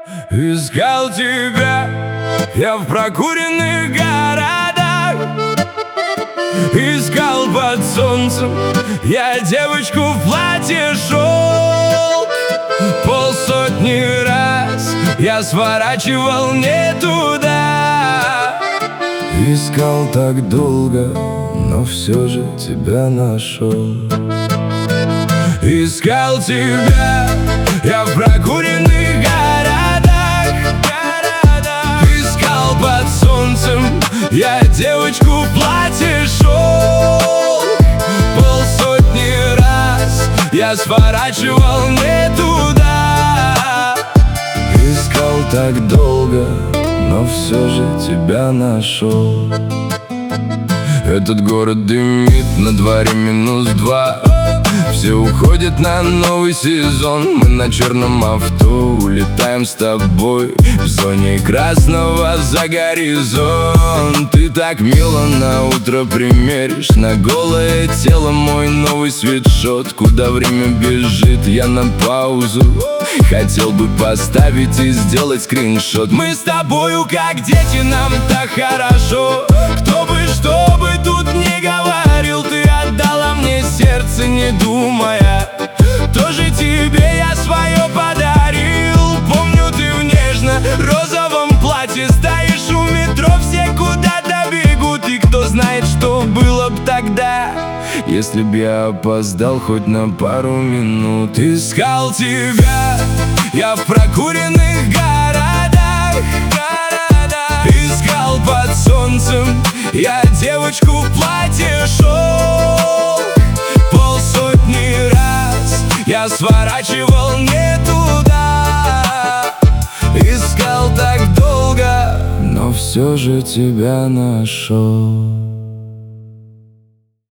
Искал тебя я в прокуренных городах, искал под солнцем я девочку в платье шел. Полсотни раз я сворачивал не туда. Искал так долго, но все же тебя нашел. Искал тебя я в прокуренных городах, искал под солнцем я девочку в платье шел. Полсотни раз я сворачивал не туда. Искал так долго, но все же тебя нашел. Этот город дымит, на дворе -2. Все уходят на новый сезон. Мы на черном авто улетаем с тобой в зоне красного за горизонт. Ты так мило на утро примеришь на голое тело мой новый свитшот. Куда время бежит, я на паузу хотел бы поставить и сделать скриншот. Мы с тобою как дети, нам так хорошо. Кто бы что бы тут не говорил, ты отдала мне сердце, не думая. Тоже тебе я свое подарил. Помню, ты в нежно-розовом платье стоишь у метро, все куда-то бегут. И кто знает, что было б тогда, если б я опоздал хоть на пару минут. Искал тебя я в прокуренных городах, искал под солнцем я девочку в платье шел. Полсотни раз я сворачивал не туда. Искал так долго, но все же тебя нашел.